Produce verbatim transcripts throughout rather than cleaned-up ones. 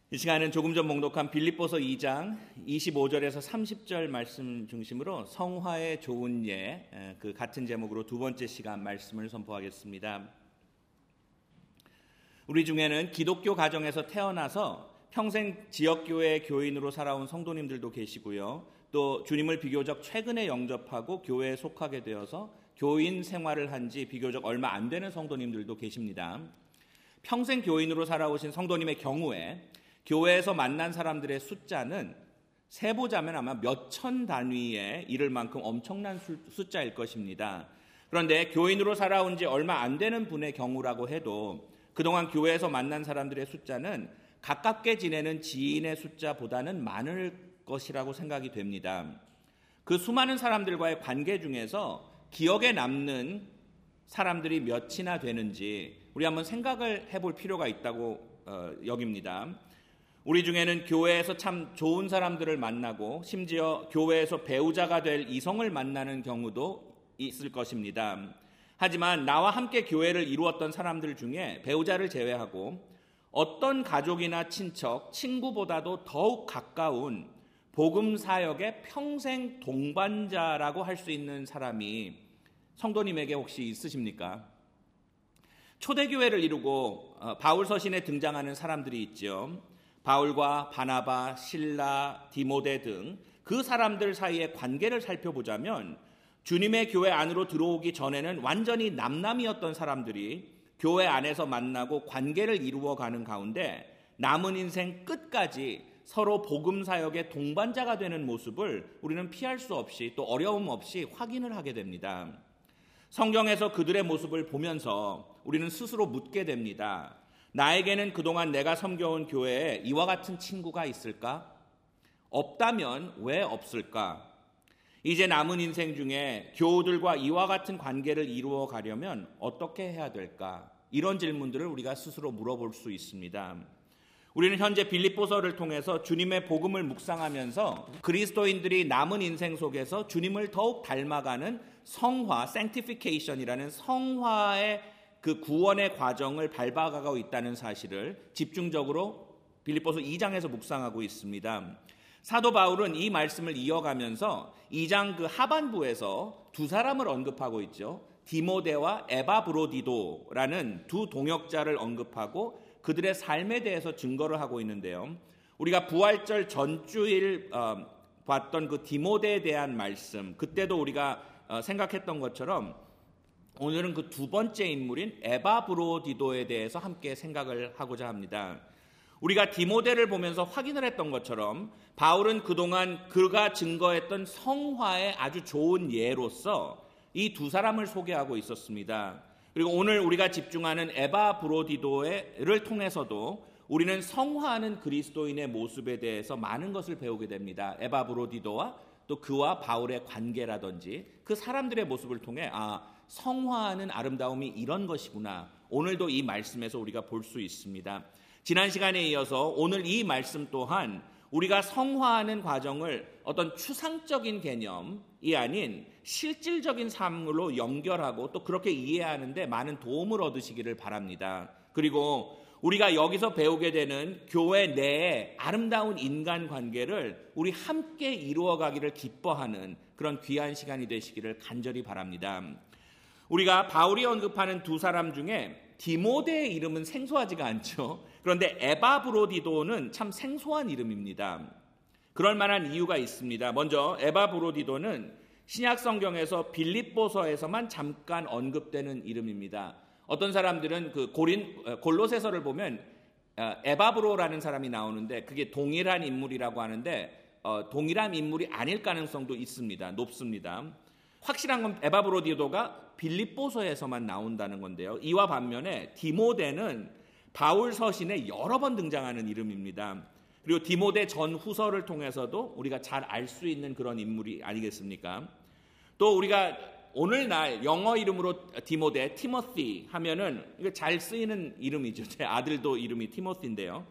이 시간은 조금 전 봉독한 빌립보서 이 장 이십오 절에서 삼십 절 말씀 중심으로 성화의 좋은 예, 그 같은 제목으로 두 번째 시간 말씀을 선포하겠습니다. 우리 중에는 기독교 가정에서 태어나서 평생 지역교회 교인으로 살아온 성도님들도 계시고요. 또 주님을 비교적 최근에 영접하고 교회에 속하게 되어서 교인 생활을 한 지 비교적 얼마 안 되는 성도님들도 계십니다. 평생 교인으로 살아오신 성도님의 경우에 교회에서 만난 사람들의 숫자는 세보자면 아마 몇천 단위에 이를 만큼 엄청난 숫자일 것입니다. 그런데 교인으로 살아온 지 얼마 안 되는 분의 경우라고 해도 그동안 교회에서 만난 사람들의 숫자는 가깝게 지내는 지인의 숫자보다는 많을 것이라고 생각이 됩니다. 그 수많은 사람들과의 관계 중에서 기억에 남는 사람들이 몇이나 되는지 우리 한번 생각을 해볼 필요가 있다고 어, 여깁니다. 우리 중에는 교회에서 참 좋은 사람들을 만나고 심지어 교회에서 배우자가 될 이성을 만나는 경우도 있을 것입니다. 하지만 나와 함께 교회를 이루었던 사람들 중에 배우자를 제외하고 어떤 가족이나 친척, 친구보다도 더욱 가까운 복음 사역의 평생 동반자라고 할 수 있는 사람이 성도님에게 혹시 있으십니까? 초대교회를 이루고 바울 서신에 등장하는 사람들이 있죠. 바울과 바나바, 실라, 디모데 등 그 사람들 사이의 관계를 살펴보자면 주님의 교회 안으로 들어오기 전에는 완전히 남남이었던 사람들이 교회 안에서 만나고 관계를 이루어가는 가운데 남은 인생 끝까지 서로 복음 사역의 동반자가 되는 모습을 우리는 피할 수 없이 또 어려움 없이 확인을 하게 됩니다. 성경에서 그들의 모습을 보면서 우리는 스스로 묻게 됩니다. 나에게는 그동안 내가 섬겨온 교회에 이와 같은 친구가 있을까? 없다면 왜 없을까? 이제 남은 인생 중에 교우들과 이와 같은 관계를 이루어 가려면 어떻게 해야 될까? 이런 질문들을 우리가 스스로 물어볼 수 있습니다. 우리는 현재 빌립보서를 통해서 주님의 복음을 묵상하면서 그리스도인들이 남은 인생 속에서 주님을 더욱 닮아가는 성화, sanctification이라는 성화의 그 구원의 과정을 밟아가고 있다는 사실을 집중적으로 빌립보서 이 장에서 묵상하고 있습니다. 사도 바울은 이 말씀을 이어가면서 이 장 그 하반부에서 두 사람을 언급하고 있죠. 디모데와 에바브로디도라는 두 동역자를 언급하고 그들의 삶에 대해서 증거를 하고 있는데요. 우리가 부활절 전주일 어, 봤던 그 디모데에 대한 말씀, 그때도 우리가 어, 생각했던 것처럼 오늘은 그 두 번째 인물인 에바브로디도에 대해서 함께 생각을 하고자 합니다. 우리가 디모데를 보면서 확인을 했던 것처럼 바울은 그동안 그가 증거했던 성화의 아주 좋은 예로서 이 두 사람을 소개하고 있었습니다. 그리고 오늘 우리가 집중하는 에바브로디도를 통해서도 우리는 성화하는 그리스도인의 모습에 대해서 많은 것을 배우게 됩니다. 에바브로디도와 또 그와 바울의 관계라든지 그 사람들의 모습을 통해 아, 성화하는 아름다움이 이런 것이구나. 오늘도 이 말씀에서 우리가 볼 수 있습니다. 지난 시간에 이어서 오늘 이 말씀 또한 우리가 성화하는 과정을 어떤 추상적인 개념이 아닌 실질적인 삶으로 연결하고 또 그렇게 이해하는데 많은 도움을 얻으시기를 바랍니다. 그리고 우리가 여기서 배우게 되는 교회 내의 아름다운 인간관계를 우리 함께 이루어가기를 기뻐하는 그런 귀한 시간이 되시기를 간절히 바랍니다. 우리가 바울이 언급하는 두 사람 중에 디모데의 이름은 생소하지가 않죠. 그런데 에바브로디도는 참 생소한 이름입니다. 그럴 만한 이유가 있습니다. 먼저 에바브로디도는 신약 성경에서 빌립보서에서만 잠깐 언급되는 이름입니다. 어떤 사람들은 그 고린 골로새서를 보면 에바브로라는 사람이 나오는데 그게 동일한 인물이라고 하는데 어, 동일한 인물이 아닐 가능성도 있습니다. 높습니다. 확실한 건 에바브로디도가 빌립보서에서만 나온다는 건데요. 이와 반면에 디모데는 바울 서신에 여러 번 등장하는 이름입니다. 그리고 디모데 전후서를 통해서도 우리가 잘 알 수 있는 그런 인물이 아니겠습니까? 또 우리가 오늘날 영어 이름으로 디모데, 티모시 하면은 이거 잘 쓰이는 이름이죠. 제 아들도 이름이 티모시인데요.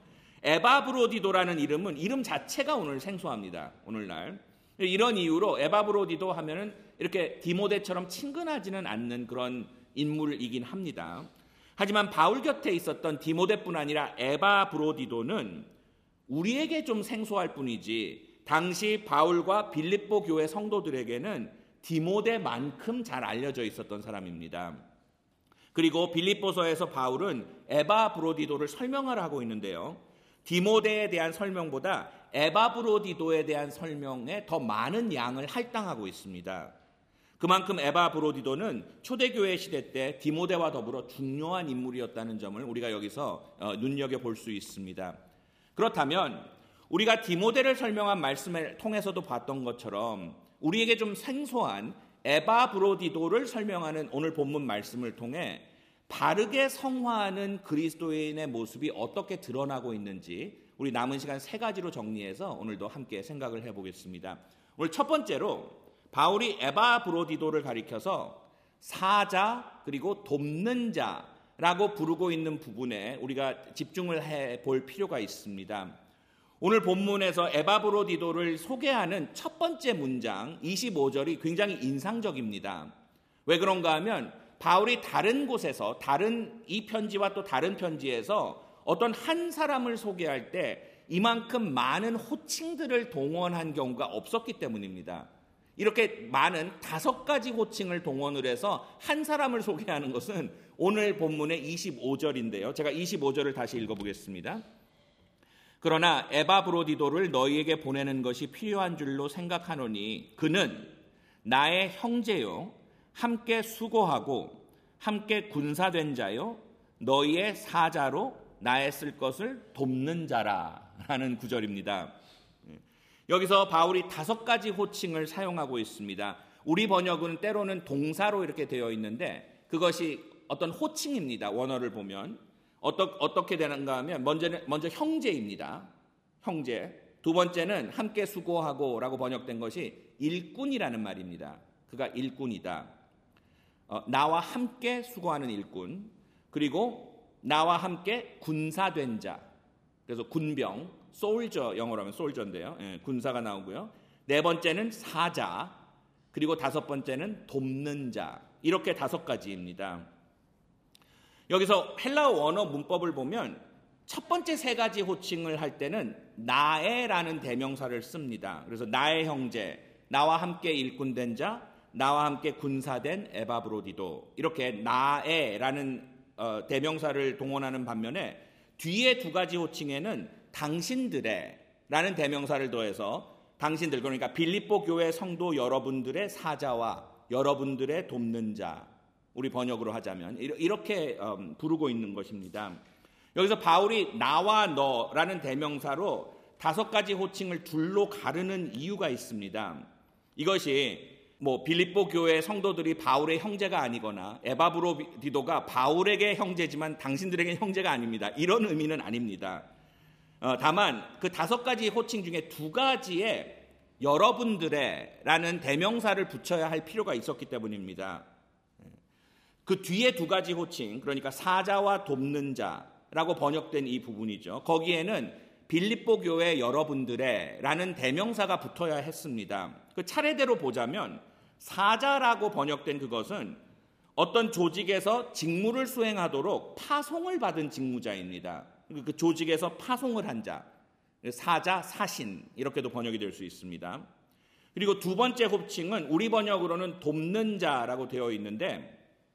에바브로디도라는 이름은 이름 자체가 오늘 생소합니다. 오늘날. 이런 이유로 에바브로디도 하면은 이렇게 디모데처럼 친근하지는 않는 그런 인물이긴 합니다. 하지만 바울 곁에 있었던 디모데뿐 아니라 에바브로디도는 우리에게 좀 생소할 뿐이지 당시 바울과 빌립보 교회 성도들에게는 디모데만큼 잘 알려져 있었던 사람입니다. 그리고 빌립보서에서 바울은 에바브로디도를 설명을 하고 있는데요. 디모데에 대한 설명보다 에바브로디도에 대한 설명에 더 많은 양을 할당하고 있습니다. 그만큼 에바브로디도는 초대교회 시대 때 디모데와 더불어 중요한 인물이었다는 점을 우리가 여기서 눈여겨볼 수 있습니다. 그렇다면 우리가 디모데를 설명한 말씀을 통해서도 봤던 것처럼 우리에게 좀 생소한 에바브로디도를 설명하는 오늘 본문 말씀을 통해 바르게 성화하는 그리스도인의 모습이 어떻게 드러나고 있는지 우리 남은 시간 세 가지로 정리해서 오늘도 함께 생각을 해보겠습니다. 오늘 첫 번째로 바울이 에바브로디도를 가리켜서 사자 그리고 돕는 자라고 부르고 있는 부분에 우리가 집중을 해볼 필요가 있습니다. 오늘 본문에서 에바브로디도를 소개하는 첫 번째 문장 이십오 절이 굉장히 인상적입니다. 왜 그런가 하면 바울이 다른 곳에서 다른 이 편지와 또 다른 편지에서 어떤 한 사람을 소개할 때 이만큼 많은 호칭들을 동원한 경우가 없었기 때문입니다. 이렇게 많은 다섯 가지 호칭을 동원을 해서 한 사람을 소개하는 것은 오늘 본문의 이십오 절인데요. 제가 이십오 절을 다시 읽어보겠습니다. 그러나 에바브로디도를 너희에게 보내는 것이 필요한 줄로 생각하노니 그는 나의 형제요 함께 수고하고 함께 군사된 자요 너희의 사자로 나의 쓸 것을 돕는 자라라는 구절입니다. 여기서 바울이 다섯 가지 호칭을 사용하고 있습니다. 우리 번역은 때로는 동사로 이렇게 되어 있는데 그것이 어떤 호칭입니다. 원어를 보면 어떠, 어떻게 되는가 하면 먼저는, 먼저 형제입니다. 형제. 두 번째는 함께 수고하고 라고 번역된 것이 일꾼이라는 말입니다. 그가 일꾼이다. 어, 나와 함께 수고하는 일꾼. 그리고 나와 함께 군사된 자. 그래서 군병, 솔저, 영어로 하면 솔저인데요. 예, 군사가 나오고요. 네 번째는 사자, 그리고 다섯 번째는 돕는 자. 이렇게 다섯 가지입니다. 여기서 헬라어 원어 문법을 보면 첫 번째 세 가지 호칭을 할 때는 나의라는 대명사를 씁니다. 그래서 나의 형제, 나와 함께 일꾼된 자, 나와 함께 군사된 에바브로디도 이렇게 나의라는 어, 대명사를 동원하는 반면에 뒤에 두 가지 호칭에는 당신들의 라는 대명사를 더해서 당신들 그러니까 빌립보 교회 성도 여러분들의 사자와 여러분들의 돕는 자 우리 번역으로 하자면 이렇게 부르고 있는 것입니다. 여기서 바울이 나와 너라는 대명사로 다섯 가지 호칭을 둘로 가르는 이유가 있습니다. 이것이 뭐 빌립보 교회 성도들이 바울의 형제가 아니거나 에바브로디도가 바울에게 형제지만 당신들에게 형제가 아닙니다. 이런 의미는 아닙니다. 어, 다만 그 다섯 가지 호칭 중에 두 가지에 여러분들의 라는 대명사를 붙여야 할 필요가 있었기 때문입니다. 그 뒤에 두 가지 호칭 그러니까 사자와 돕는 자라고 번역된 이 부분이죠. 거기에는 빌립보 교회 여러분들의 라는 대명사가 붙어야 했습니다. 그 차례대로 보자면 사자라고 번역된 그것은 어떤 조직에서 직무를 수행하도록 파송을 받은 직무자입니다. 그 조직에서 파송을 한 자, 사자, 사신 이렇게도 번역이 될 수 있습니다. 그리고 두 번째 호칭은 우리 번역으로는 돕는 자라고 되어 있는데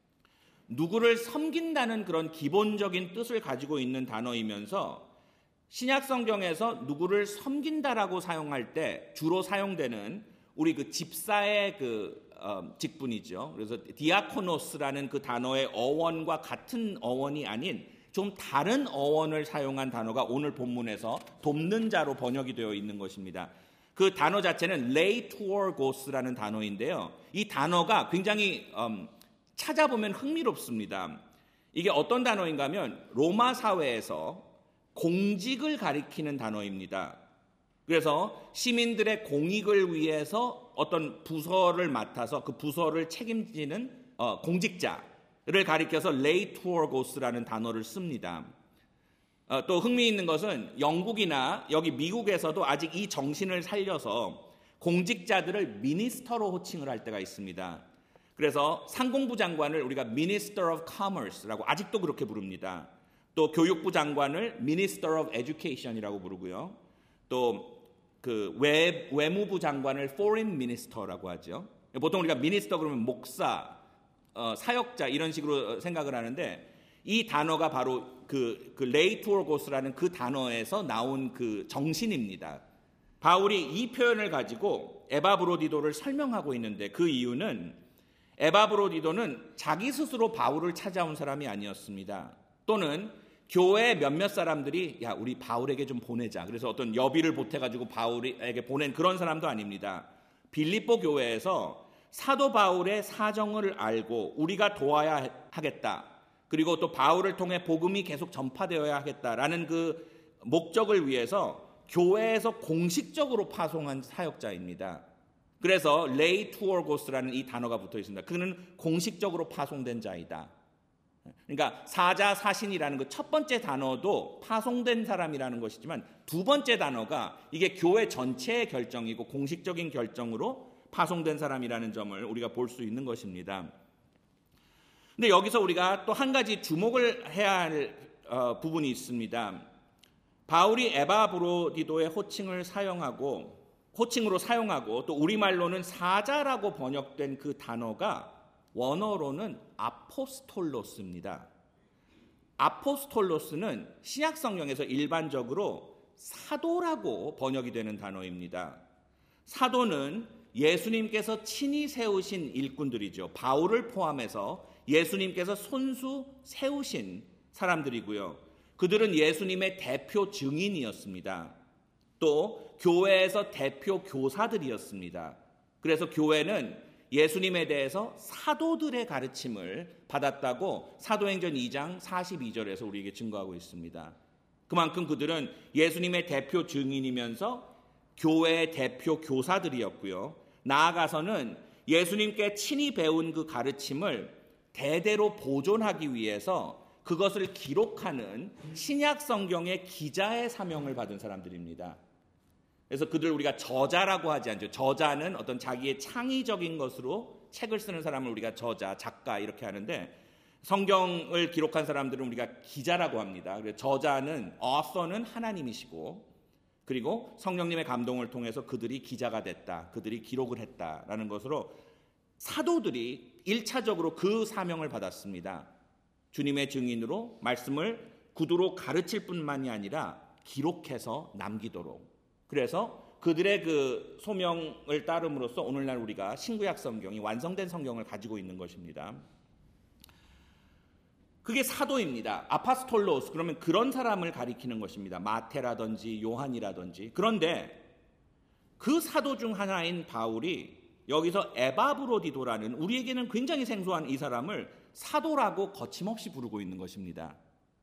누구를 섬긴다는 그런 기본적인 뜻을 가지고 있는 단어이면서 신약 성경에서 누구를 섬긴다라고 사용할 때 주로 사용되는 우리 그 집사의 그 어, 직분이죠. 그래서 디아코노스라는 그 단어의 어원과 같은 어원이 아닌 좀 다른 어원을 사용한 단어가 오늘 본문에서 돕는 자로 번역이 되어 있는 것입니다. 그 단어 자체는 레이투어고스라는 단어인데요. 이 단어가 굉장히 음, 찾아보면 흥미롭습니다. 이게 어떤 단어인가 하면 로마 사회에서 공직을 가리키는 단어입니다. 그래서 시민들의 공익을 위해서 어떤 부서를 맡아서 그 부서를 책임지는 어, 공직자를 가리켜서 레이투어고스라는 단어를 씁니다. 어, 또 흥미있는 것은 영국이나 여기 미국에서도 아직 이 정신을 살려서 공직자들을 미니스터로 호칭을 할 때가 있습니다. 그래서 상공부 장관을 우리가 Minister of Commerce라고 아직도 그렇게 부릅니다. 또 교육부 장관을 Minister of Education이라고 부르고요. 또 그 외무부 장관을 foreign minister라고 하죠. 보통 우리가 미니스터 그러면 목사, 어, 사역자 이런 식으로 생각을 하는데 이 단어가 바로 그, 그 레이투어고스라는 그 단어에서 나온 그 정신입니다. 바울이 이 표현을 가지고 에바브로디도를 설명하고 있는데 그 이유는 에바브로디도는 자기 스스로 바울을 찾아온 사람이 아니었습니다. 또는 교회 몇몇 사람들이 야 우리 바울에게 좀 보내자. 그래서 어떤 여비를 보태가지고 바울에게 보낸 그런 사람도 아닙니다. 빌립보 교회에서 사도 바울의 사정을 알고 우리가 도와야 하겠다. 그리고 또 바울을 통해 복음이 계속 전파되어야 하겠다라는 그 목적을 위해서 교회에서 공식적으로 파송한 사역자입니다. 그래서 레이 투어고스라는 이 단어가 붙어 있습니다. 그는 공식적으로 파송된 자이다. 그러니까 사자 사신이라는 그 첫 번째 단어도 파송된 사람이라는 것이지만 두 번째 단어가 이게 교회 전체의 결정이고 공식적인 결정으로 파송된 사람이라는 점을 우리가 볼 수 있는 것입니다. 근데 여기서 우리가 또 한 가지 주목을 해야 할 어, 부분이 있습니다. 바울이 에바브로디도의 호칭을 사용하고 호칭으로 사용하고 또 우리말로는 사자라고 번역된 그 단어가 원어로는 아포스톨로스입니다. 아포스톨로스는 신약 성경에서 일반적으로 사도라고 번역이 되는 단어입니다. 사도는 예수님께서 친히 세우신 일꾼들이죠. 바울을 포함해서 예수님께서 손수 세우신 사람들이고요. 그들은 예수님의 대표 증인이었습니다. 또 교회에서 대표 교사들이었습니다. 그래서 교회는 예수님에 대해서 사도들의 가르침을 받았다고 사도행전 이 장 사십이 절에서 우리에게 증거하고 있습니다. 그만큼 그들은 예수님의 대표 증인이면서 교회의 대표 교사들이었고요. 나아가서는 예수님께 친히 배운 그 가르침을 대대로 보존하기 위해서 그것을 기록하는 신약 성경의 기자의 사명을 받은 사람들입니다. 그래서 그들 우리가 저자라고 하지 않죠. 저자는 어떤 자기의 창의적인 것으로 책을 쓰는 사람을 우리가 저자, 작가 이렇게 하는데 성경을 기록한 사람들은 우리가 기자라고 합니다. 그래서 저자는 author는 하나님이시고 그리고 성령님의 감동을 통해서 그들이 기자가 됐다. 그들이 기록을 했다라는 것으로 사도들이 일차적으로 그 사명을 받았습니다. 주님의 증인으로 말씀을 구두로 가르칠 뿐만이 아니라 기록해서 남기도록. 그래서 그들의 그 소명을 따름으로써 오늘날 우리가 신구약 성경이 완성된 성경을 가지고 있는 것입니다. 그게 사도입니다. 아파스톨로스 그러면 그런 사람을 가리키는 것입니다. 마태라든지 요한이라든지. 그런데 그 사도 중 하나인 바울이 여기서 에바브로디도라는 우리에게는 굉장히 생소한 이 사람을 사도라고 거침없이 부르고 있는 것입니다.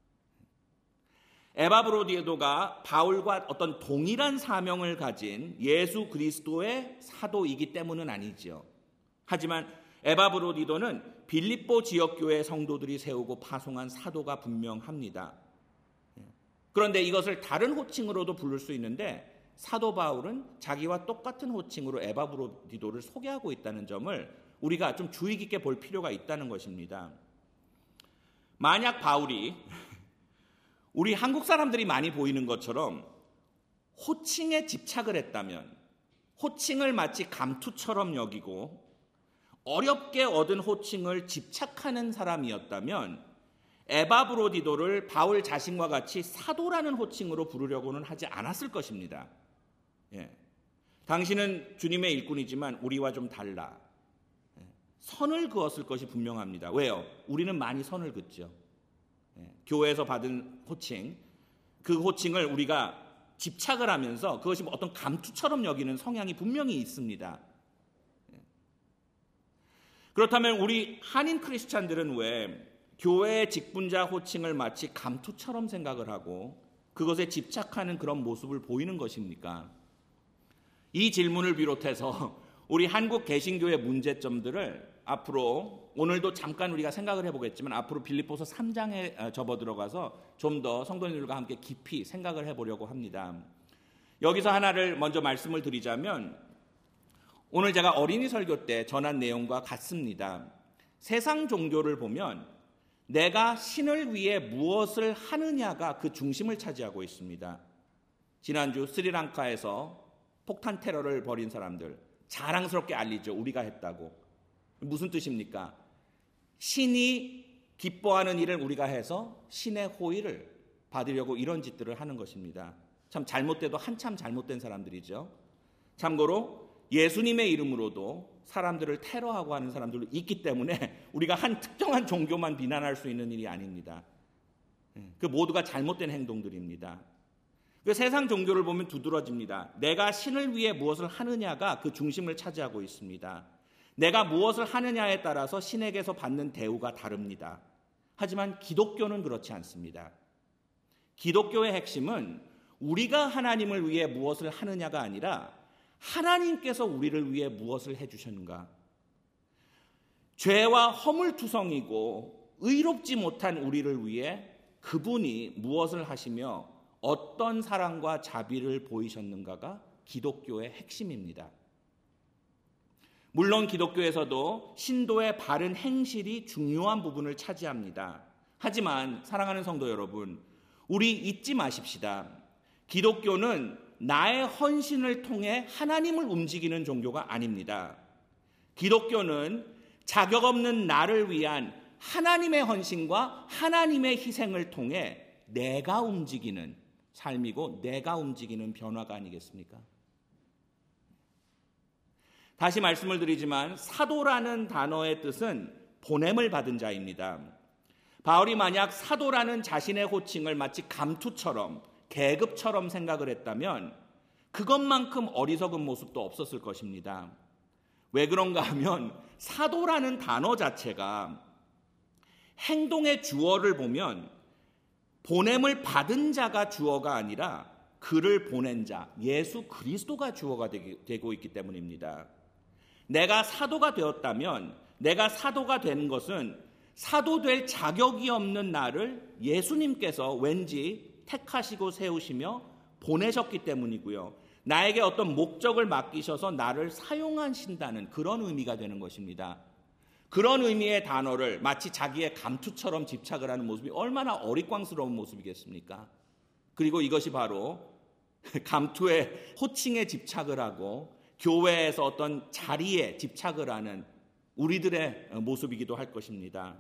에바브로디도가 바울과 어떤 동일한 사명을 가진 예수 그리스도의 사도이기 때문은 아니죠. 하지만 에바브로디도는 빌립보 지역교회 성도들이 세우고 파송한 사도가 분명합니다. 그런데 이것을 다른 호칭으로도 부를 수 있는데 사도 바울은 자기와 똑같은 호칭으로 에바브로디도를 소개하고 있다는 점을 우리가 좀 주의 깊게 볼 필요가 있다는 것입니다. 만약 바울이 우리 한국 사람들이 많이 보이는 것처럼 호칭에 집착을 했다면 호칭을 마치 감투처럼 여기고 어렵게 얻은 호칭을 집착하는 사람이었다면 에바브로디도를 바울 자신과 같이 사도라는 호칭으로 부르려고는 하지 않았을 것입니다. 예. 당신은 주님의 일꾼이지만 우리와 좀 달라. 예. 선을 그었을 것이 분명합니다. 왜요? 우리는 많이 선을 긋죠. 예. 교회에서 받은 호칭, 그 호칭을 우리가 집착을 하면서 그것이 어떤 감투처럼 여기는 성향이 분명히 있습니다. 예. 그렇다면 우리 한인 크리스찬들은 왜 교회의 직분자 호칭을 마치 감투처럼 생각을 하고 그것에 집착하는 그런 모습을 보이는 것입니까? 이 질문을 비롯해서 우리 한국 개신교의 문제점들을 앞으로 오늘도 잠깐 우리가 생각을 해보겠지만 앞으로 빌립보서 삼 장에 접어 들어가서 좀 더 성도님들과 함께 깊이 생각을 해보려고 합니다. 여기서 하나를 먼저 말씀을 드리자면 오늘 제가 어린이 설교 때 전한 내용과 같습니다. 세상 종교를 보면 내가 신을 위해 무엇을 하느냐가 그 중심을 차지하고 있습니다. 지난주 스리랑카에서 폭탄 테러를 벌인 사람들 자랑스럽게 알리죠. 우리가 했다고. 무슨 뜻입니까? 신이 기뻐하는 일을 우리가 해서 신의 호의를 받으려고 이런 짓들을 하는 것입니다. 참 잘못돼도 한참 잘못된 사람들이죠. 참고로 예수님의 이름으로도 사람들을 테러하고 하는 사람들도 있기 때문에 우리가 한 특정한 종교만 비난할 수 있는 일이 아닙니다. 그 모두가 잘못된 행동들입니다. 그 세상 종교를 보면 두드러집니다. 내가 신을 위해 무엇을 하느냐가 그 중심을 차지하고 있습니다. 내가 무엇을 하느냐에 따라서 신에게서 받는 대우가 다릅니다. 하지만 기독교는 그렇지 않습니다. 기독교의 핵심은 우리가 하나님을 위해 무엇을 하느냐가 아니라 하나님께서 우리를 위해 무엇을 해주셨는가. 죄와 허물투성이고 의롭지 못한 우리를 위해 그분이 무엇을 하시며 어떤 사랑과 자비를 보이셨는가가 기독교의 핵심입니다. 물론 기독교에서도 신도의 바른 행실이 중요한 부분을 차지합니다. 하지만 사랑하는 성도 여러분, 우리 잊지 마십시다. 기독교는 나의 헌신을 통해 하나님을 움직이는 종교가 아닙니다. 기독교는 자격 없는 나를 위한 하나님의 헌신과 하나님의 희생을 통해 내가 움직이는 삶이고 내가 움직이는 변화가 아니겠습니까? 다시 말씀을 드리지만 사도라는 단어의 뜻은 보냄을 받은 자입니다. 바울이 만약 사도라는 자신의 호칭을 마치 감투처럼 계급처럼 생각을 했다면 그것만큼 어리석은 모습도 없었을 것입니다. 왜 그런가 하면 사도라는 단어 자체가 행동의 주어를 보면 보냄을 받은 자가 주어가 아니라 그를 보낸 자, 예수 그리스도가 주어가 되고 있기 때문입니다. 내가 사도가 되었다면 내가 사도가 된 것은 사도 될 자격이 없는 나를 예수님께서 왠지 택하시고 세우시며 보내셨기 때문이고요. 나에게 어떤 목적을 맡기셔서 나를 사용하신다는 그런 의미가 되는 것입니다. 그런 의미의 단어를 마치 자기의 감투처럼 집착을 하는 모습이 얼마나 어리광스러운 모습이겠습니까? 그리고 이것이 바로 감투의 호칭에 집착을 하고 교회에서 어떤 자리에 집착을 하는 우리들의 모습이기도 할 것입니다.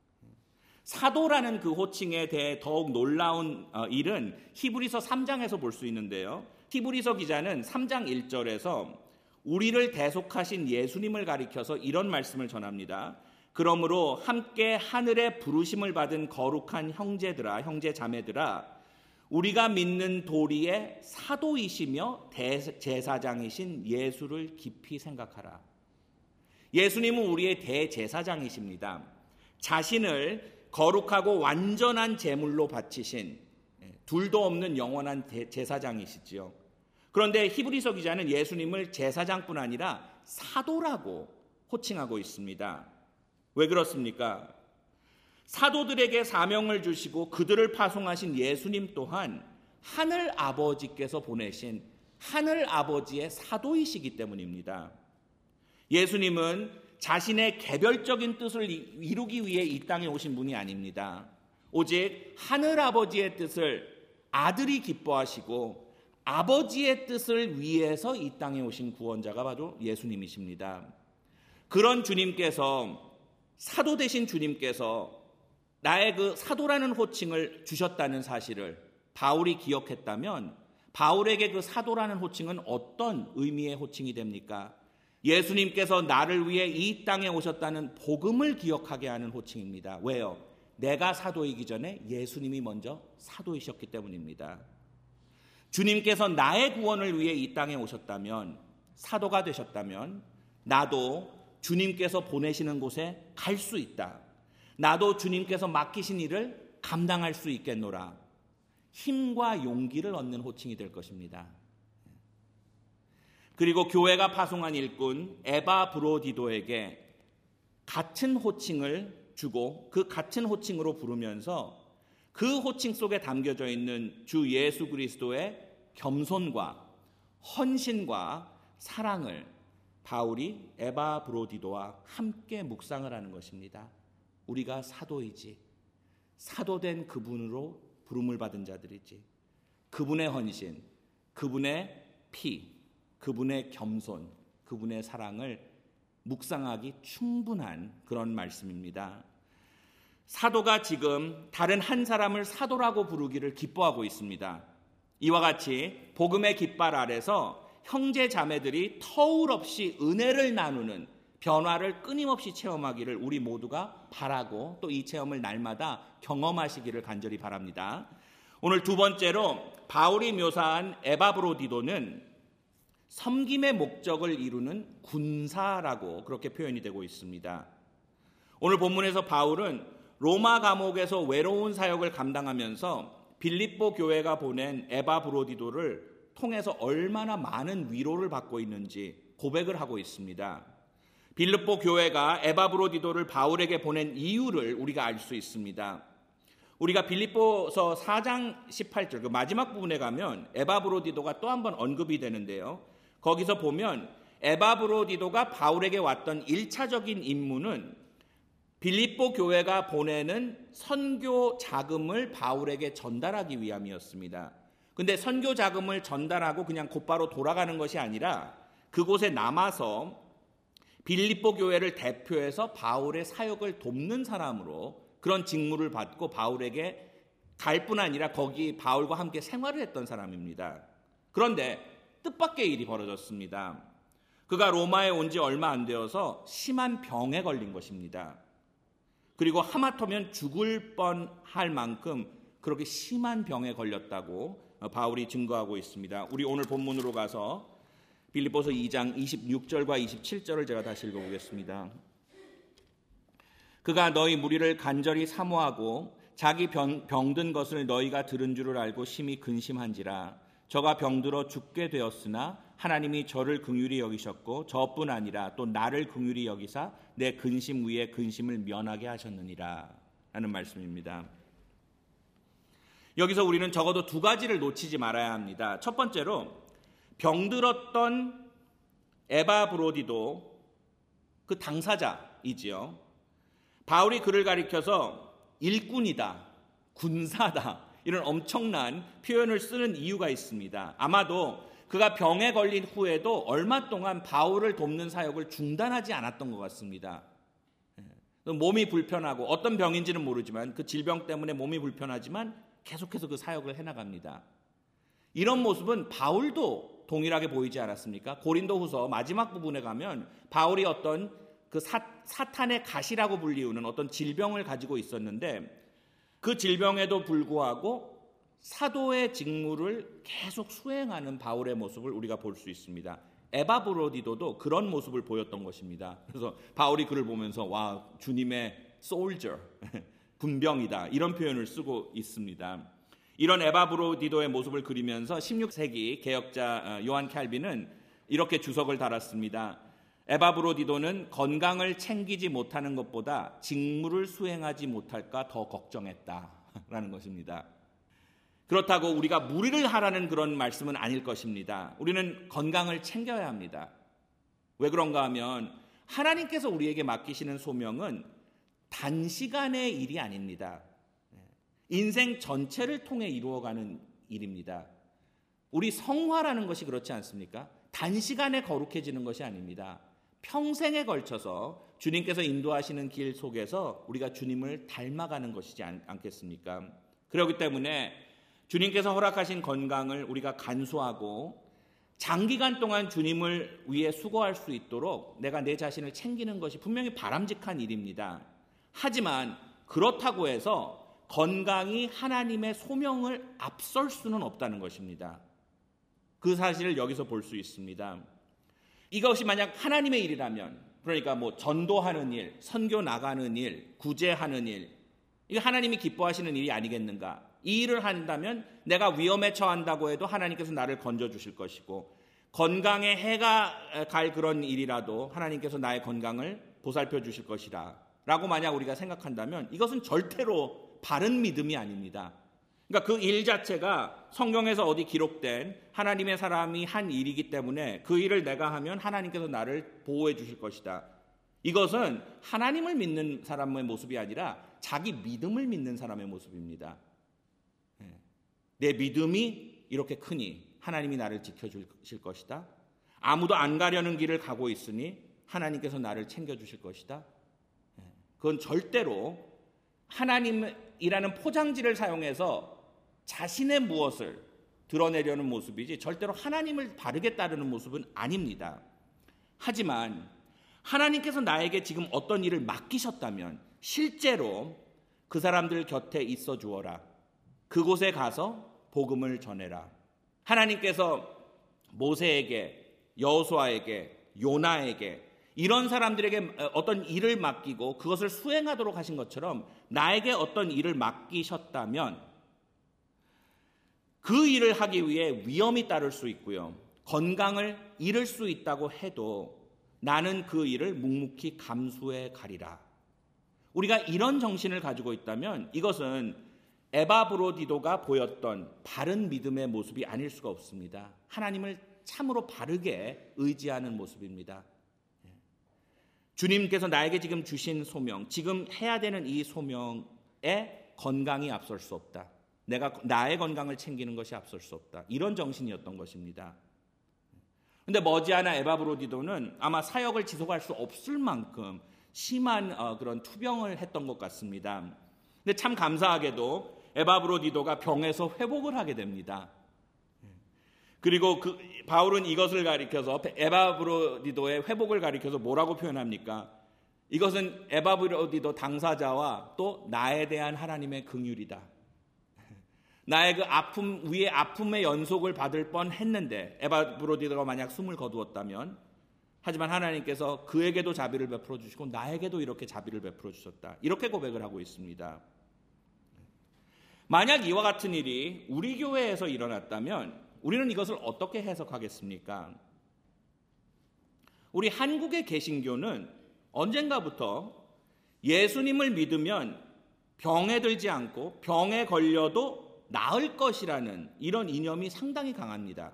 사도라는 그 호칭에 대해 더욱 놀라운 일은 히브리서 삼 장에서 볼 수 있는데요. 히브리서 기자는 삼 장 일 절에서 우리를 대속하신 예수님을 가리켜서 이런 말씀을 전합니다. 그러므로 함께 하늘의 부르심을 받은 거룩한 형제들아, 형제 자매들아, 우리가 믿는 도리의 사도이시며 대제사장이신 예수를 깊이 생각하라. 예수님은 우리의 대제사장이십니다. 자신을 거룩하고 완전한 제물로 바치신 둘도 없는 영원한 제사장이시지요. 그런데 히브리서 기자는 예수님을 제사장뿐 아니라 사도라고 호칭하고 있습니다. 왜 그렇습니까? 사도들에게 사명을 주시고 그들을 파송하신 예수님 또한 하늘 아버지께서 보내신 하늘 아버지의 사도이시기 때문입니다. 예수님은 자신의 개별적인 뜻을 이루기 위해 이 땅에 오신 분이 아닙니다. 오직 하늘 아버지의 뜻을 아들이 기뻐하시고 아버지의 뜻을 위해서 이 땅에 오신 구원자가 바로 예수님이십니다. 그런 주님께서, 사도 되신 주님께서 나의 그 사도라는 호칭을 주셨다는 사실을 바울이 기억했다면 바울에게 그 사도라는 호칭은 어떤 의미의 호칭이 됩니까? 예수님께서 나를 위해 이 땅에 오셨다는 복음을 기억하게 하는 호칭입니다. 왜요? 내가 사도이기 전에 예수님이 먼저 사도이셨기 때문입니다. 주님께서 나의 구원을 위해 이 땅에 오셨다면, 사도가 되셨다면 나도 주님께서 보내시는 곳에 갈 수 있다. 나도 주님께서 맡기신 일을 감당할 수 있겠노라. 힘과 용기를 얻는 호칭이 될 것입니다. 그리고 교회가 파송한 일꾼 에바브로디도에게 같은 호칭을 주고 그 같은 호칭으로 부르면서 그 호칭 속에 담겨져 있는 주 예수 그리스도의 겸손과 헌신과 사랑을 바울이 에바브로디도와 함께 묵상을 하는 것입니다. 우리가 사도이지, 사도된 그분으로 부름을 받은 자들이지, 그분의 헌신, 그분의 피, 그분의 겸손, 그분의 사랑을 묵상하기 충분한 그런 말씀입니다. 사도가 지금 다른 한 사람을 사도라고 부르기를 기뻐하고 있습니다. 이와 같이 복음의 깃발 아래서 형제 자매들이 터울 없이 은혜를 나누는 변화를 끊임없이 체험하기를 우리 모두가 바라고 또 이 체험을 날마다 경험하시기를 간절히 바랍니다. 오늘 두 번째로 바울이 묘사한 에바브로디도는 섬김의 목적을 이루는 군사라고 그렇게 표현이 되고 있습니다. 오늘 본문에서 바울은 로마 감옥에서 외로운 사역을 감당하면서 빌립보 교회가 보낸 에바브로디도를 통해서 얼마나 많은 위로를 받고 있는지 고백을 하고 있습니다. 빌립보 교회가 에바브로디도를 바울에게 보낸 이유를 우리가 알 수 있습니다. 우리가 빌립보서 사 장 십팔 절 그 마지막 부분에 가면 에바브로디도가 또 한 번 언급이 되는데요. 거기서 보면 에바브로디도가 바울에게 왔던 일차적인 임무는 빌립보 교회가 보내는 선교 자금을 바울에게 전달하기 위함이었습니다. 근데 선교 자금을 전달하고 그냥 곧바로 돌아가는 것이 아니라 그곳에 남아서 빌립보 교회를 대표해서 바울의 사역을 돕는 사람으로 그런 직무를 받고 바울에게 갈 뿐 아니라 거기 바울과 함께 생활을 했던 사람입니다. 그런데 뜻밖의 일이 벌어졌습니다. 그가 로마에 온 지 얼마 안 되어서 심한 병에 걸린 것입니다. 그리고 하마터면 죽을 뻔할 만큼 그렇게 심한 병에 걸렸다고 바울이 증거하고 있습니다. 우리 오늘 본문으로 가서 빌립보서 이 장 이십육 절과 이십칠 절을 제가 다시 읽어보겠습니다. 그가 너희 무리를 간절히 사모하고 자기 병, 병든 것을 너희가 들은 줄을 알고 심히 근심한지라. 저가 병들어 죽게 되었으나 하나님이 저를 긍휼히 여기셨고 저뿐 아니라 또 나를 긍휼히 여기사 내 근심 위에 근심을 면하게 하셨느니라 라는 말씀입니다. 여기서 우리는 적어도 두 가지를 놓치지 말아야 합니다. 첫 번째로 병들었던 에바브로디도 그 당사자이지요. 바울이 그를 가리켜서 일꾼이다, 군사다 이런 엄청난 표현을 쓰는 이유가 있습니다. 아마도 그가 병에 걸린 후에도 얼마 동안 바울을 돕는 사역을 중단하지 않았던 것 같습니다. 몸이 불편하고 어떤 병인지는 모르지만 그 질병 때문에 몸이 불편하지만 계속해서 그 사역을 해나갑니다. 이런 모습은 바울도 동일하게 보이지 않았습니까? 고린도후서 마지막 부분에 가면 바울이 어떤 그 사, 사탄의 가시라고 불리우는 어떤 질병을 가지고 있었는데 그 질병에도 불구하고 사도의 직무를 계속 수행하는 바울의 모습을 우리가 볼 수 있습니다. 에바브로디도도 그런 모습을 보였던 것입니다. 그래서 바울이 그를 보면서 와, 주님의 솔저, 군병이다 이런 표현을 쓰고 있습니다. 이런 에바브로디도의 모습을 그리면서 십육 세기 개혁자 요한 캘빈은 이렇게 주석을 달았습니다. 에바브로디도는 건강을 챙기지 못하는 것보다 직무를 수행하지 못할까 더 걱정했다라는 것입니다. 그렇다고 우리가 무리를 하라는 그런 말씀은 아닐 것입니다. 우리는 건강을 챙겨야 합니다. 왜 그런가 하면 하나님께서 우리에게 맡기시는 소명은 단시간의 일이 아닙니다. 인생 전체를 통해 이루어가는 일입니다. 우리 성화라는 것이 그렇지 않습니까? 단시간에 거룩해지는 것이 아닙니다. 평생에 걸쳐서 주님께서 인도하시는 길 속에서 우리가 주님을 닮아가는 것이지 않겠습니까? 그렇기 때문에 주님께서 허락하신 건강을 우리가 간수하고 장기간 동안 주님을 위해 수고할 수 있도록 내가 내 자신을 챙기는 것이 분명히 바람직한 일입니다. 하지만 그렇다고 해서 건강이 하나님의 소명을 앞설 수는 없다는 것입니다. 그 사실을 여기서 볼 수 있습니다. 이것이 만약 하나님의 일이라면, 그러니까 뭐 전도하는 일, 선교 나가는 일, 구제하는 일, 이거 하나님이 기뻐하시는 일이 아니겠는가? 이 일을 한다면 내가 위험에 처한다고 해도 하나님께서 나를 건져주실 것이고, 건강에 해가 갈 그런 일이라도 하나님께서 나의 건강을 보살펴 주실 것이라 라고 만약 우리가 생각한다면 이것은 절대로 바른 믿음이 아닙니다. 그러니까 그 일 자체가 성경에서 어디 기록된 하나님의 사람이 한 일이기 때문에 그 일을 내가 하면 하나님께서 나를 보호해 주실 것이다. 이것은 하나님을 믿는 사람의 모습이 아니라 자기 믿음을 믿는 사람의 모습입니다. 내 믿음이 이렇게 크니 하나님이 나를 지켜주실 것이다. 아무도 안 가려는 길을 가고 있으니 하나님께서 나를 챙겨주실 것이다. 그건 절대로 하나님이라는 포장지를 사용해서 자신의 무엇을 드러내려는 모습이지 절대로 하나님을 바르게 따르는 모습은 아닙니다. 하지만 하나님께서 나에게 지금 어떤 일을 맡기셨다면 실제로 그 사람들 곁에 있어 주어라. 그곳에 가서 복음을 전해라. 하나님께서 모세에게, 여호수아에게, 요나에게 이런 사람들에게 어떤 일을 맡기고 그것을 수행하도록 하신 것처럼 나에게 어떤 일을 맡기셨다면 그 일을 하기 위해 위험이 따를 수 있고요. 건강을 잃을 수 있다고 해도 나는 그 일을 묵묵히 감수해 가리라. 우리가 이런 정신을 가지고 있다면 이것은 에바브로디도가 보였던 바른 믿음의 모습이 아닐 수가 없습니다. 하나님을 참으로 바르게 의지하는 모습입니다. 주님께서 나에게 지금 주신 소명, 지금 해야 되는 이 소명에 건강이 앞설 수 없다. 내가 나의 건강을 챙기는 것이 앞설 수 없다. 이런 정신이었던 것입니다. 그런데 머지않아 에바브로디도는 아마 사역을 지속할 수 없을 만큼 심한 어, 그런 투병을 했던 것 같습니다. 근데 참 감사하게도 에바브로디도가 병에서 회복을 하게 됩니다. 그리고 그 바울은 이것을 가리켜서 에바브로디도의 회복을 가리켜서 뭐라고 표현합니까? 이것은 에바브로디도 당사자와 또 나에 대한 하나님의 긍휼이다. 나의 그 아픔 위에 아픔의 연속을 받을 뻔했는데 에바브로디도가 만약 숨을 거두었다면 하지만 하나님께서 그에게도 자비를 베풀어 주시고 나에게도 이렇게 자비를 베풀어 주셨다. 이렇게 고백을 하고 있습니다. 만약 이와 같은 일이 우리 교회에서 일어났다면 우리는 이것을 어떻게 해석하겠습니까? 우리 한국의 개신교는 언젠가부터 예수님을 믿으면 병에 들지 않고 병에 걸려도 나을 것이라는 이런 이념이 상당히 강합니다.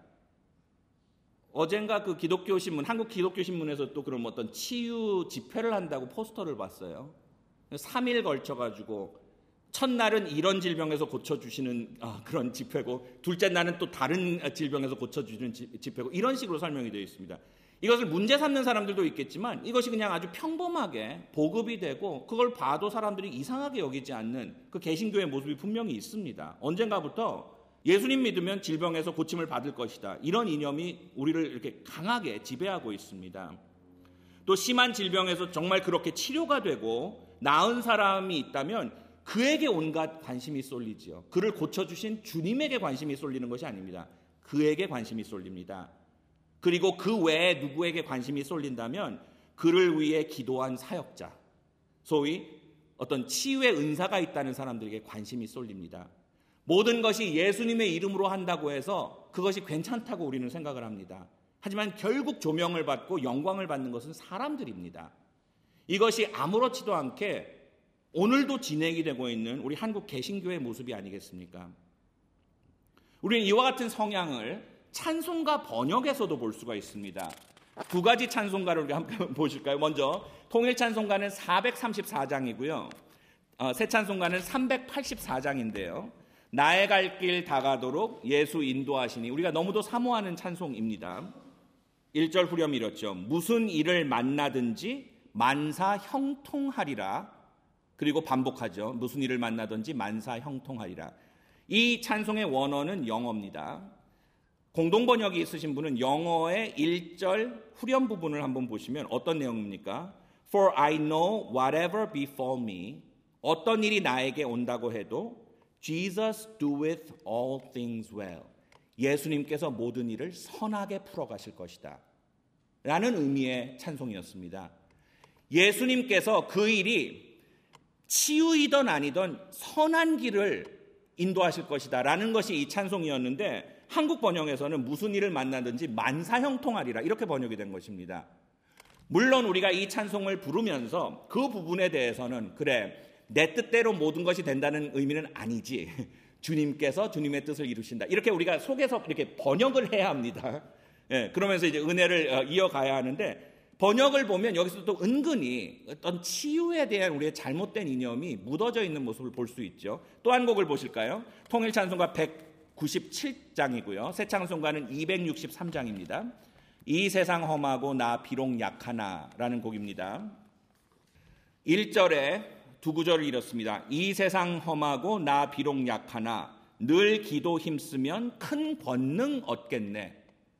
어젠가 그 기독교 신문, 한국 기독교 신문에서 또 그런 어떤 치유 집회를 한다고 포스터를 봤어요. 삼 일 걸쳐가지고 첫날은 이런 질병에서 고쳐주시는 아, 그런 집회고 둘째 날은 또 다른 질병에서 고쳐주시는 집회고 이런 식으로 설명이 되어 있습니다. 이것을 문제 삼는 사람들도 있겠지만 이것이 그냥 아주 평범하게 보급이 되고 그걸 봐도 사람들이 이상하게 여기지 않는 그 개신교의 모습이 분명히 있습니다. 언젠가부터 예수님 믿으면 질병에서 고침을 받을 것이다. 이런 이념이 우리를 이렇게 강하게 지배하고 있습니다. 또 심한 질병에서 정말 그렇게 치료가 되고 나은 사람이 있다면 그에게 온갖 관심이 쏠리지요. 그를 고쳐주신 주님에게 관심이 쏠리는 것이 아닙니다. 그에게 관심이 쏠립니다. 그리고 그 외에 누구에게 관심이 쏠린다면 그를 위해 기도한 사역자, 소위 어떤 치유의 은사가 있다는 사람들에게 관심이 쏠립니다. 모든 것이 예수님의 이름으로 한다고 해서 그것이 괜찮다고 우리는 생각을 합니다. 하지만 결국 조명을 받고 영광을 받는 것은 사람들입니다. 이것이 아무렇지도 않게 오늘도 진행이 되고 있는 우리 한국 개신교의 모습이 아니겠습니까? 우리는 이와 같은 성향을 찬송가 번역에서도 볼 수가 있습니다. 두 가지 찬송가를 우리가 함께 보실까요? 먼저 통일 찬송가는 사백삼십사 장이고요. 어, 새 찬송가는 삼백팔십사 장인데요. 나의 갈 길 다가도록 예수 인도하시니 우리가 너무도 사모하는 찬송입니다. 일 절 후렴이 이렇죠. 무슨 일을 만나든지 만사 형통하리라. 그리고 반복하죠. 무슨 일을 만나든지 만사 형통하리라. 이 찬송의 원어는 영어입니다. 공동번역이 있으신 분은 영어의 일 절 후렴 부분을 한번 보시면 어떤 내용입니까? For I know whatever befall me. 어떤 일이 나에게 온다고 해도 Jesus doeth all things well. 예수님께서 모든 일을 선하게 풀어가실 것이다. 라는 의미의 찬송이었습니다. 예수님께서 그 일이 치유이든 아니든 선한 길을 인도하실 것이다 라는 것이 이 찬송이었는데 한국 번역에서는 무슨 일을 만나든지 만사형통하리라 이렇게 번역이 된 것입니다. 물론 우리가 이 찬송을 부르면서 그 부분에 대해서는 그래 내 뜻대로 모든 것이 된다는 의미는 아니지 주님께서 주님의 뜻을 이루신다 이렇게 우리가 속에서 이렇게 번역을 해야 합니다. 예, 그러면서 이제 은혜를 이어가야 하는데 번역을 보면 여기서 또 은근히 어떤 치유에 대한 우리의 잘못된 이념이 묻어져 있는 모습을 볼 수 있죠. 또 한 곡을 보실까요? 통일 찬송가 구십칠 장이고요. 새 찬송가는 이백육십삼 장입니다. 이 세상 험하고 나 비록 약하나라는 곡입니다. 일 절에 두 구절을 이렇습니다. 이 세상 험하고 나 비록 약하나 늘 기도 힘쓰면 큰 권능 얻겠네.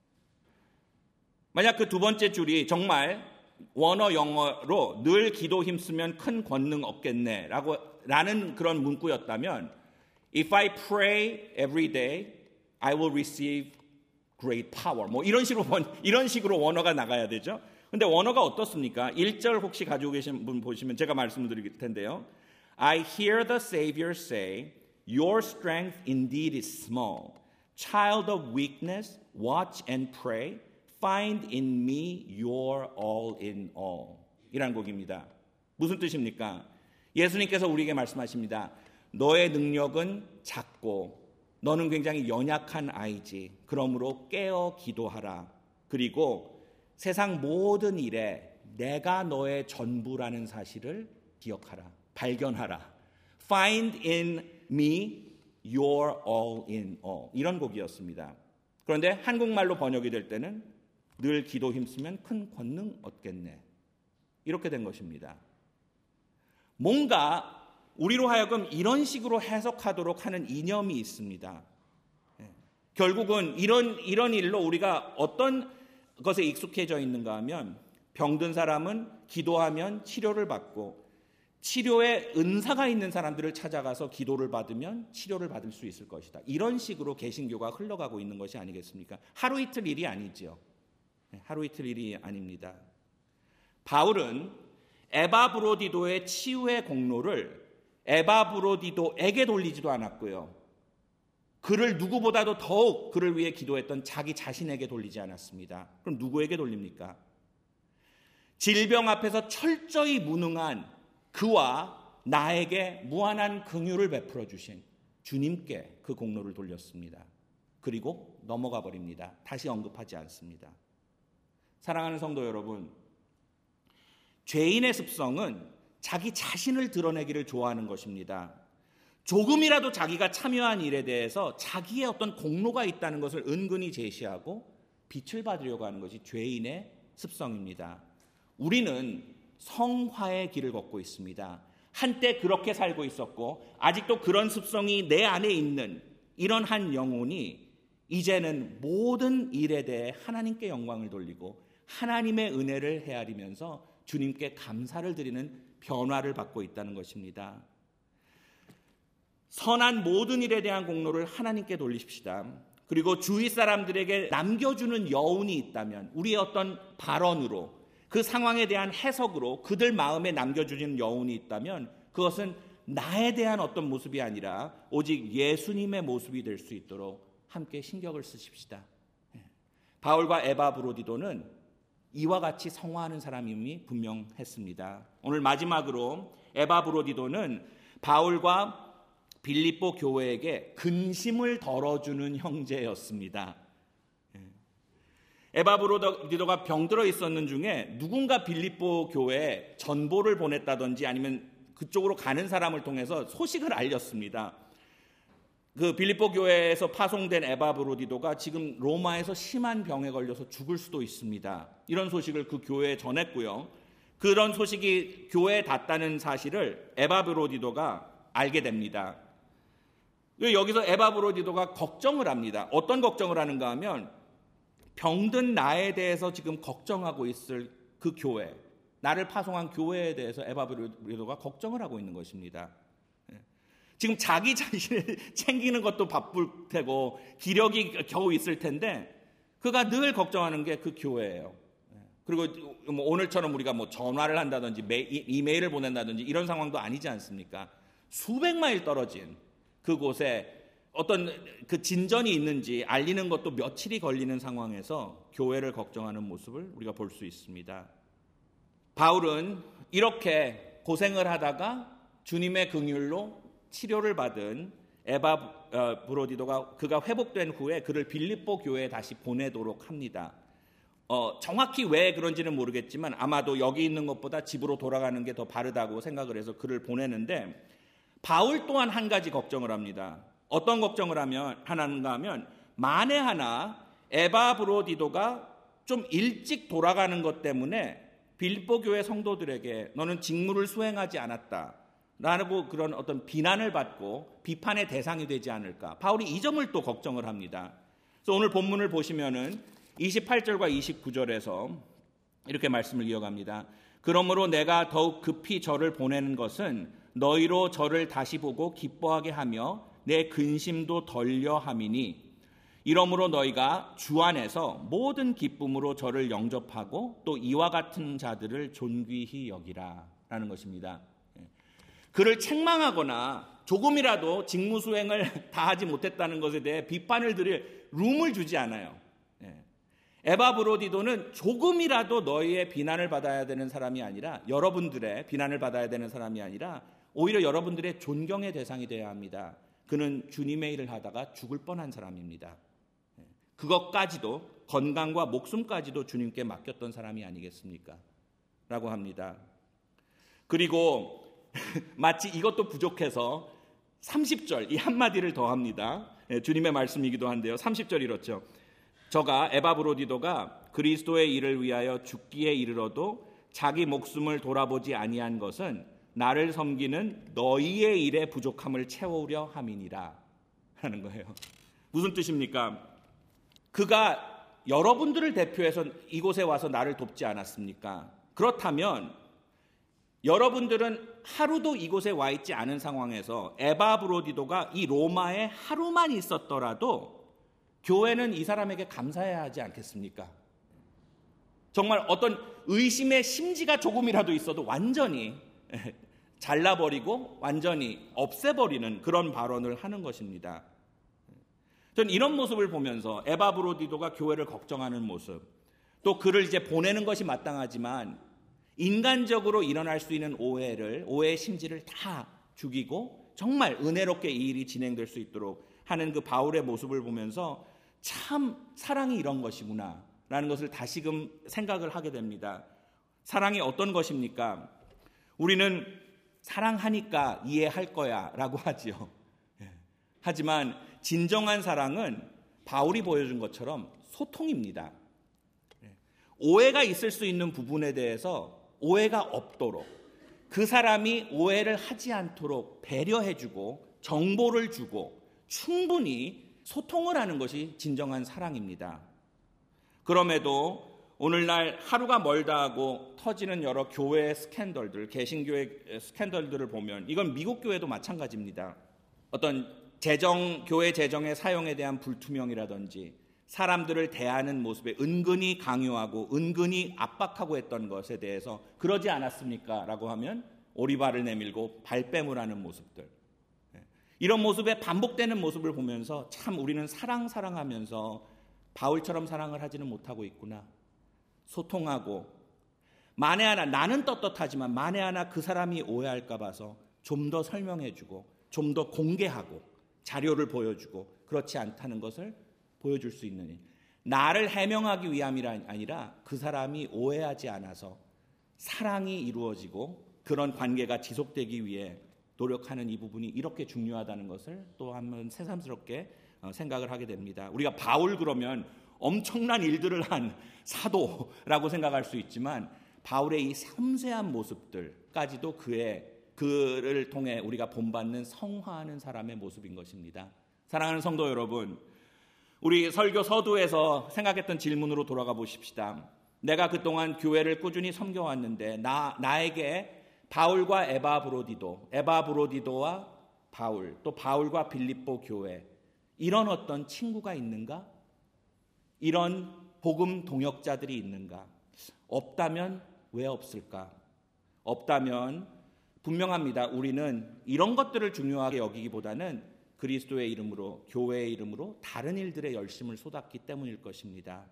만약 그 두 번째 줄이 정말 원어 영어로 늘 기도 힘쓰면 큰 권능 얻겠네 라고 라는 그런 문구였다면 If I pray every day, I will receive great power. 뭐 이런 식으로 이런 식으로 원어가 나가야 되죠. 근데 원어가 어떻습니까? 일 절 혹시 가지고 계신 분 보시면 제가 말씀을 드릴 텐데요. I hear the Savior say, Your strength indeed is small. Child of weakness, watch and pray. Find in me your all in all. 이란 곡입니다. 무슨 뜻입니까? 예수님께서 우리에게 말씀하십니다. 너의 능력은 작고 너는 굉장히 연약한 아이지. 그러므로 깨어 기도하라. 그리고 세상 모든 일에 내가 너의 전부라는 사실을 기억하라. 발견하라. Find in me your all in all. 이런 곡이었습니다. 그런데 한국말로 번역이 될 때는 늘 기도 힘쓰면 큰 권능 얻겠네. 이렇게 된 것입니다. 뭔가 우리로 하여금 이런 식으로 해석하도록 하는 이념이 있습니다. 결국은 이런, 이런 일로 우리가 어떤 것에 익숙해져 있는가 하면 병든 사람은 기도하면 치료를 받고 치료에 은사가 있는 사람들을 찾아가서 기도를 받으면 치료를 받을 수 있을 것이다. 이런 식으로 개신교가 흘러가고 있는 것이 아니겠습니까? 하루 이틀 일이 아니죠. 하루 이틀 일이 아닙니다. 바울은 에바브로디도의 치유의 공로를 에바브로디도에게 돌리지도 않았고요. 그를 누구보다도 더욱 그를 위해 기도했던 자기 자신에게 돌리지 않았습니다. 그럼 누구에게 돌립니까? 질병 앞에서 철저히 무능한 그와 나에게 무한한 긍휼을 베풀어 주신 주님께 그 공로를 돌렸습니다. 그리고 넘어가 버립니다. 다시 언급하지 않습니다. 사랑하는 성도 여러분, 죄인의 습성은 자기 자신을 드러내기를 좋아하는 것입니다. 조금이라도 자기가 참여한 일에 대해서 자기의 어떤 공로가 있다는 것을 은근히 제시하고 빛을 받으려고 하는 것이 죄인의 습성입니다. 우리는 성화의 길을 걷고 있습니다. 한때 그렇게 살고 있었고 아직도 그런 습성이 내 안에 있는 이런 한 영혼이 이제는 모든 일에 대해 하나님께 영광을 돌리고 하나님의 은혜를 헤아리면서 주님께 감사를 드리는 변화를 받고 있다는 것입니다. 선한 모든 일에 대한 공로를 하나님께 돌리십시다. 그리고 주위 사람들에게 남겨주는 여운이 있다면 우리의 어떤 발언으로 그 상황에 대한 해석으로 그들 마음에 남겨주는 여운이 있다면 그것은 나에 대한 어떤 모습이 아니라 오직 예수님의 모습이 될 수 있도록 함께 신경을 쓰십시다. 바울과 에바브로디도는 이와 같이 성화하는 사람임이 분명했습니다. 오늘 마지막으로 에바브로디도는 바울과 빌립보 교회에게 근심을 덜어주는 형제였습니다. 에바브로디도가 병들어 있었는 중에 누군가 빌립보 교회에 전보를 보냈다든지 아니면 그쪽으로 가는 사람을 통해서 소식을 알렸습니다. 그 빌립보 교회에서 파송된 에바브로디도가 지금 로마에서 심한 병에 걸려서 죽을 수도 있습니다. 이런 소식을 그 교회에 전했고요. 그런 소식이 교회에 닿다는 사실을 에바브로디도가 알게 됩니다. 여기서 에바브로디도가 걱정을 합니다. 어떤 걱정을 하는가 하면 병든 나에 대해서 지금 걱정하고 있을 그 교회, 나를 파송한 교회에 대해서 에바브로디도가 걱정을 하고 있는 것입니다. 지금 자기 자신을 챙기는 것도 바쁠 테고 기력이 겨우 있을 텐데 그가 늘 걱정하는 게 그 교회예요. 그리고 뭐 오늘처럼 우리가 뭐 전화를 한다든지 이메일을 보낸다든지 이런 상황도 아니지 않습니까? 수백 마일 떨어진 그곳에 어떤 그 진전이 있는지 알리는 것도 며칠이 걸리는 상황에서 교회를 걱정하는 모습을 우리가 볼 수 있습니다. 바울은 이렇게 고생을 하다가 주님의 긍휼로 치료를 받은 에바브로디도가 그가 회복된 후에 그를 빌립보 교회에 다시 보내도록 합니다. 어, 정확히 왜 그런지는 모르겠지만 아마도 여기 있는 것보다 집으로 돌아가는 게 더 바르다고 생각을 해서 그를 보내는데 바울 또한 한 가지 걱정을 합니다. 어떤 걱정을 하면 하는가 하면 만에 하나 에바브로디도가 좀 일찍 돌아가는 것 때문에 빌립보 교회 성도들에게 너는 직무를 수행하지 않았다 라고 그런 어떤 비난을 받고 비판의 대상이 되지 않을까. 바울이 이 점을 또 걱정을 합니다. 그래서 오늘 본문을 보시면은 이십팔 절과 이십구 절에서 이렇게 말씀을 이어갑니다. 그러므로 내가 더욱 급히 저를 보내는 것은 너희로 저를 다시 보고 기뻐하게 하며 내 근심도 덜려 함이니 이러므로 너희가 주 안에서 모든 기쁨으로 저를 영접하고 또 이와 같은 자들을 존귀히 여기라 라는 것입니다. 그를 책망하거나 조금이라도 직무 수행을 다하지 못했다는 것에 대해 비판을 드릴 룸을 주지 않아요. 에바브로디도는 조금이라도 너희의 비난을 받아야 되는 사람이 아니라, 여러분들의 비난을 받아야 되는 사람이 아니라 오히려 여러분들의 존경의 대상이 되어야 합니다. 그는 주님의 일을 하다가 죽을 뻔한 사람입니다. 그것까지도, 건강과 목숨까지도 주님께 맡겼던 사람이 아니겠습니까? 라고 합니다. 그리고 마치 이것도 부족해서 삼십 절 이 한마디를 더합니다. 주님의 말씀이기도 한데요. 삼십 절 이렇죠. 저가 에바브로디도가 그리스도의 일을 위하여 죽기에 이르러도 자기 목숨을 돌아보지 아니한 것은 나를 섬기는 너희의 일의 부족함을 채우려 함이니라 하는 거예요. 무슨 뜻입니까? 그가 여러분들을 대표해서 이곳에 와서 나를 돕지 않았습니까? 그렇다면 여러분들은 하루도 이곳에 와 있지 않은 상황에서 에바브로디도가 이 로마에 하루만 있었더라도 교회는 이 사람에게 감사해야 하지 않겠습니까? 정말 어떤 의심의 심지가 조금이라도 있어도 완전히 잘라버리고 완전히 없애버리는 그런 발언을 하는 것입니다. 저는 이런 모습을 보면서 에바브로디도가 교회를 걱정하는 모습, 또 그를 이제 보내는 것이 마땅하지만 인간적으로 일어날 수 있는 오해를, 오해의 심지를 다 죽이고 정말 은혜롭게 이 일이 진행될 수 있도록 하는 그 바울의 모습을 보면서 참 사랑이 이런 것이구나 라는 것을 다시금 생각을 하게 됩니다. 사랑이 어떤 것입니까? 우리는 사랑하니까 이해할 거야 라고 하지요. 하지만 진정한 사랑은 바울이 보여준 것처럼 소통입니다. 오해가 있을 수 있는 부분에 대해서 오해가 없도록, 그 사람이 오해를 하지 않도록 배려해주고 정보를 주고 충분히 소통을 하는 것이 진정한 사랑입니다. 그럼에도 오늘날 하루가 멀다 하고 터지는 여러 교회 스캔들들, 개신교회 스캔들들을 보면 이건 미국 교회도 마찬가지입니다. 어떤 재정, 교회 재정의 사용에 대한 불투명이라든지 사람들을 대하는 모습에 은근히 강요하고 은근히 압박하고 했던 것에 대해서 그러지 않았습니까? 라고 하면 오리발을 내밀고 발뺌을 하는 모습들, 이런 모습에 반복되는 모습을 보면서 참 우리는 사랑 사랑하면서 바울처럼 사랑을 하지는 못하고 있구나. 소통하고 만에 하나 나는 떳떳하지만 만에 하나 그 사람이 오해할까 봐서 좀 더 설명해주고 좀 더 공개하고 자료를 보여주고 그렇지 않다는 것을 보여줄 수 있는 일. 나를 해명하기 위함이 아니라 그 사람이 오해하지 않아서 사랑이 이루어지고 그런 관계가 지속되기 위해 노력하는 이 부분이 이렇게 중요하다는 것을 또 한번 새삼스럽게 생각을 하게 됩니다. 우리가 바울 그러면 엄청난 일들을 한 사도라고 생각할 수 있지만 바울의 이 섬세한 모습들까지도 그의 그를 통해 우리가 본받는 성화하는 사람의 모습인 것입니다. 사랑하는 성도 여러분, 우리 설교 서두에서 생각했던 질문으로 돌아가 보십시다. 내가 그동안 교회를 꾸준히 섬겨왔는데 나, 나에게 바울과 에바브로디도, 에바브로디도와 바울, 또 바울과 빌립보 교회, 이런 어떤 친구가 있는가? 이런 복음 동역자들이 있는가? 없다면 왜 없을까? 없다면 분명합니다. 우리는 이런 것들을 중요하게 여기기보다는 그리스도의 이름으로, 교회의 이름으로 다른 일들에 열심을 쏟았기 때문일 것입니다.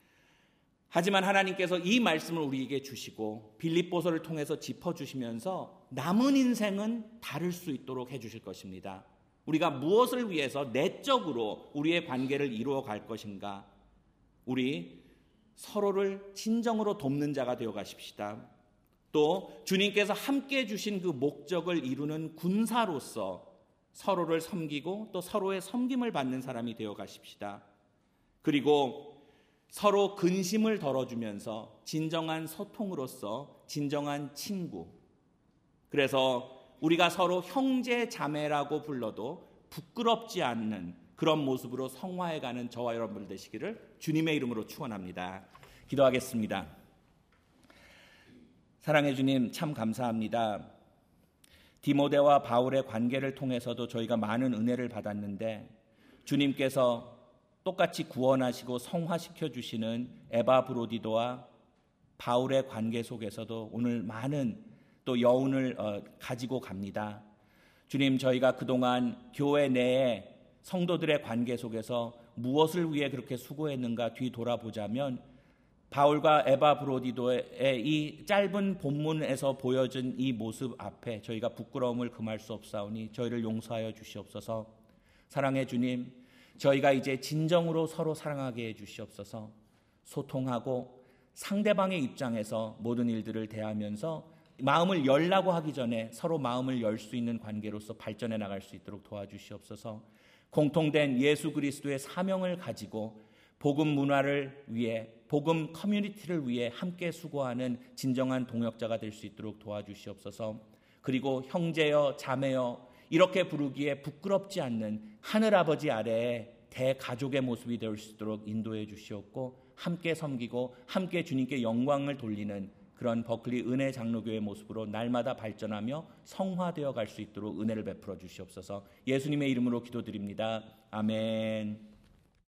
하지만 하나님께서 이 말씀을 우리에게 주시고 빌립보서를 통해서 짚어주시면서 남은 인생은 다를 수 있도록 해주실 것입니다. 우리가 무엇을 위해서 내적으로 우리의 관계를 이루어 갈 것인가? 우리 서로를 진정으로 돕는 자가 되어 가십시다. 또 주님께서 함께 주신 그 목적을 이루는 군사로서 서로를 섬기고 또 서로의 섬김을 받는 사람이 되어 가십시다. 그리고 서로 근심을 덜어주면서 진정한 소통으로서 진정한 친구, 그래서 우리가 서로 형제 자매라고 불러도 부끄럽지 않는 그런 모습으로 성화해가는 저와 여러분들 되시기를 주님의 이름으로 축원합니다. 기도하겠습니다. 사랑해 주님, 참 감사합니다. 디모데와 바울의 관계를 통해서도 저희가 많은 은혜를 받았는데 주님께서 똑같이 구원하시고 성화시켜 주시는 에바브로디도와 바울의 관계 속에서도 오늘 많은 또 여운을 어, 가지고 갑니다. 주님, 저희가 그동안 교회 내에 성도들의 관계 속에서 무엇을 위해 그렇게 수고했는가 뒤돌아보자면 바울과 에바브로디도의 이 짧은 본문에서 보여준 이 모습 앞에 저희가 부끄러움을 금할 수 없사오니 저희를 용서하여 주시옵소서. 사랑해 주님, 저희가 이제 진정으로 서로 사랑하게 해 주시옵소서. 소통하고 상대방의 입장에서 모든 일들을 대하면서 마음을 열라고 하기 전에 서로 마음을 열 수 있는 관계로서 발전해 나갈 수 있도록 도와주시옵소서. 공통된 예수 그리스도의 사명을 가지고 복음 문화를 위해, 복음 커뮤니티를 위해 함께 수고하는 진정한 동역자가 될 수 있도록 도와주시옵소서. 그리고 형제여 자매여 이렇게 부르기에 부끄럽지 않는 하늘아버지 아래에 대가족의 모습이 될 수 있도록 인도해 주시옵고 함께 섬기고 함께 주님께 영광을 돌리는 그런 버클리 은혜 장로교회 모습으로 날마다 발전하며 성화되어 갈 수 있도록 은혜를 베풀어 주시옵소서. 예수님의 이름으로 기도드립니다. 아멘.